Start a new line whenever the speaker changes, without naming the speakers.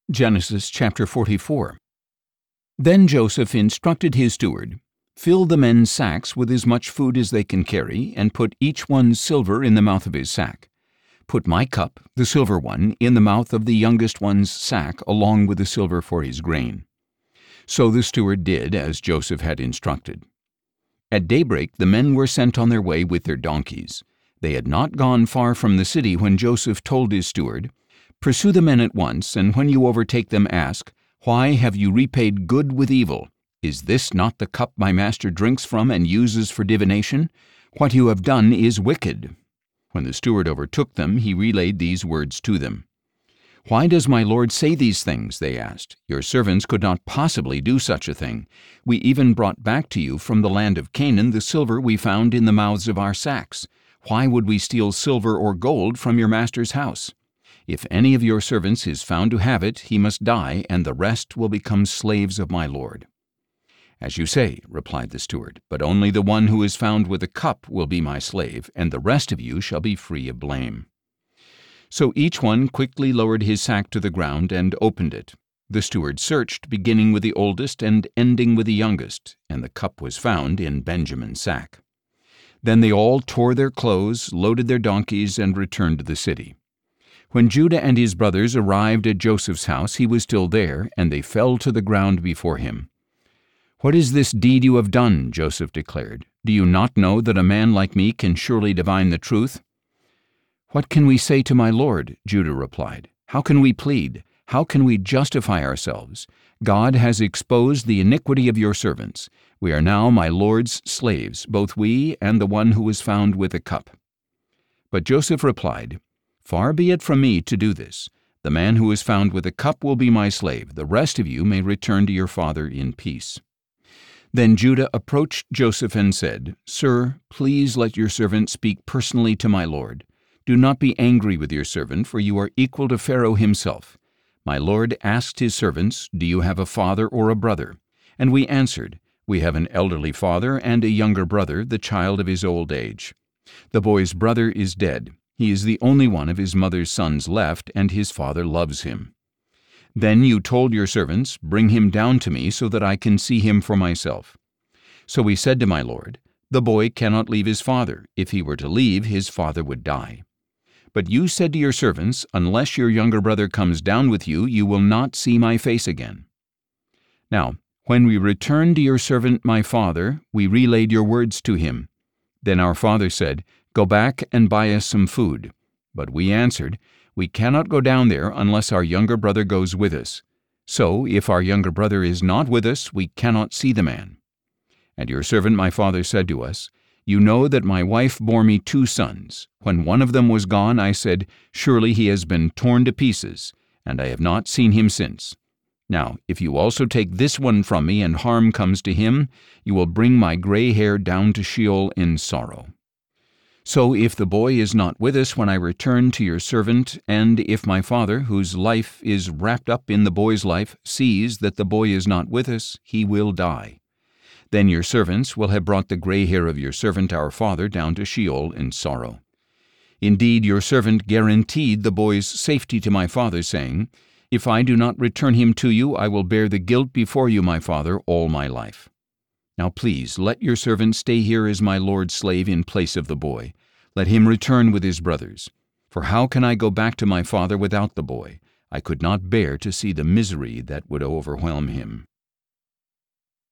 Genesis chapter 44. Then Joseph instructed his steward, "Fill the men's sacks with as much food as they can carry, and put each one's silver in the mouth of his sack. Put my cup, the silver one, in the mouth of the youngest one's sack, along with the silver for his grain." So the steward did as Joseph had instructed. At daybreak the men were sent on their way with their donkeys. They had not gone far from the city when Joseph told his steward, "Pursue the men at once, and when you overtake them ask, 'Why have you repaid good with evil? Is this not the cup my master drinks from and uses for divination? What you have done is wicked.'" When the steward overtook them, he relayed these words to them. "Why does my lord say these things?" they asked. "Your servants could not possibly do such a thing. We even brought back to you from the land of Canaan the silver we found in the mouths of our sacks. Why would we steal silver or gold from your master's house? If any of your servants is found to have it, he must die, and the rest will become slaves of my lord." "As you say," replied the steward, "but only the one who is found with a cup will be my slave, and the rest of you shall be free of blame." So each one quickly lowered his sack to the ground and opened it. The steward searched, beginning with the oldest and ending with the youngest, and the cup was found in Benjamin's sack. Then they all tore their clothes, loaded their donkeys, and returned to the city. When Judah and his brothers arrived at Joseph's house, he was still there, and they fell to the ground before him. "What is this deed you have done?" Joseph declared. "Do you not know that a man like me can surely divine the truth?" "What can we say to my lord?" Judah replied. "How can we plead? How can we justify ourselves? God has exposed the iniquity of your servants. We are now my lord's slaves, both we and the one who was found with a cup." But Joseph replied, "Far be it from me to do this. The man who is found with a cup will be my slave. The rest of you may return to your father in peace." Then Judah approached Joseph and said, "Sir, please let your servant speak personally to my lord. Do not be angry with your servant, for you are equal to Pharaoh himself. My lord asked his servants, 'Do you have a father or a brother?' And we answered, 'We have an elderly father and a younger brother, the child of his old age. The boy's brother is dead. He is the only one of his mother's sons left, and his father loves him.' Then you told your servants, 'Bring him down to me so that I can see him for myself.' So we said to my lord, 'The boy cannot leave his father. If he were to leave, his father would die.' But you said to your servants, 'Unless your younger brother comes down with you, you will not see my face again.' Now, when we returned to your servant my father, we relayed your words to him. Then our father said, 'Go back and buy us some food.' But we answered, 'We cannot go down there unless our younger brother goes with us. So, if our younger brother is not with us, we cannot see the man.' And your servant my father said to us, 'You know that my wife bore me 2 sons. When one of them was gone, I said, Surely he has been torn to pieces, and I have not seen him since. Now, if you also take this one from me and harm comes to him, you will bring my gray hair down to Sheol in sorrow. So if the boy is not with us when I return to your servant, and if my father, whose life is wrapped up in the boy's life, sees that the boy is not with us, he will die. Then your servants will have brought the gray hair of your servant our father down to Sheol in sorrow. Indeed, your servant guaranteed the boy's safety to my father, saying, If I do not return him to you, I will bear the guilt before you, my father, all my life. Now please, let your servant stay here as my lord's slave in place of the boy. Let him return with his brothers. For how can I go back to my father without the boy? I could not bear to see the misery that would overwhelm him."